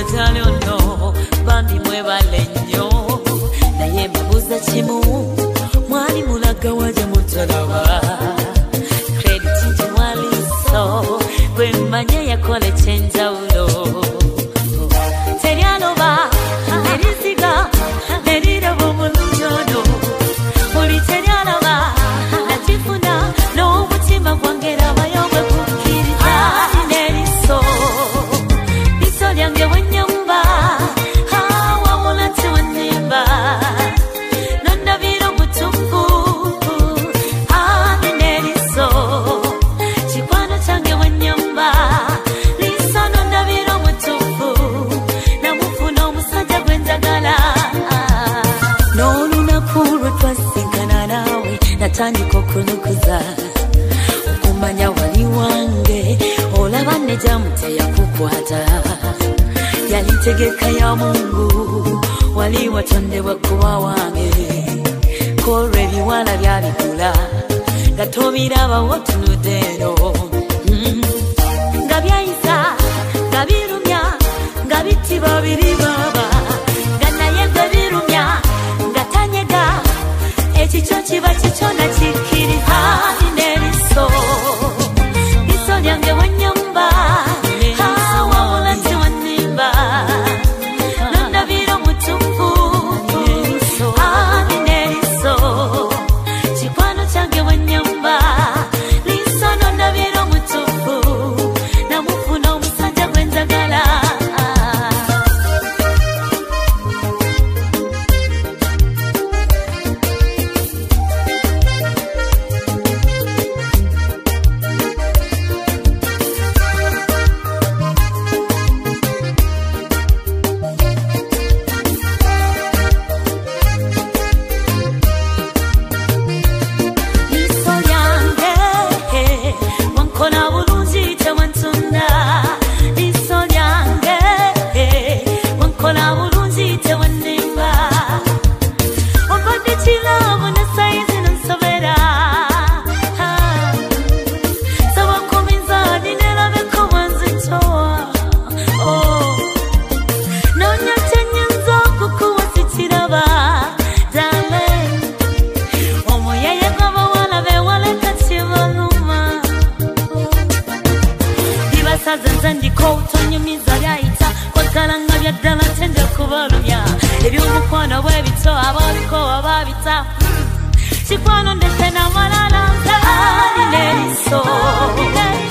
Natale ono bambi mwebale nnyo naye mbabuuza kimu mwali mulaga waje mutalaba credit nti mwaliso bwe mmanye yakola ekyenjawulo teryaloba nerisiga neriraba omulungi ono buli teryalaba nakifuna n'omutima gwange rabayo bwe kukkiriza neriso liso lyange wennyumba wawula tiwannimba nondabira omutufu neriso kikwano kyange wennyumba liso nondabira omutufu namufuna omusajja gwe njagala n'olunaku lwe twasinkana naawe natandika okunukuza okumanya wali wange olaba ne jamu teyakukwata yali ntegeka ya Mungu wali watondebwa kuba wange kolwa ebiwala byabikula nga tobirabawo tunudde eno nga byayisa nga birumya nga bitiba biri baba nga naye nga birumya nga tanyega ekikyo kiba kikyo nakikkiriza neriso liso lyange wennyumba wawula tiwannimba nondabira omutufu neriso kikwano kyange wennyumba liso nondabira omutufu namufuna omusajja gwe njagala ebyomukwano bwebito abaliko ababita kikwano ndese namalala neriso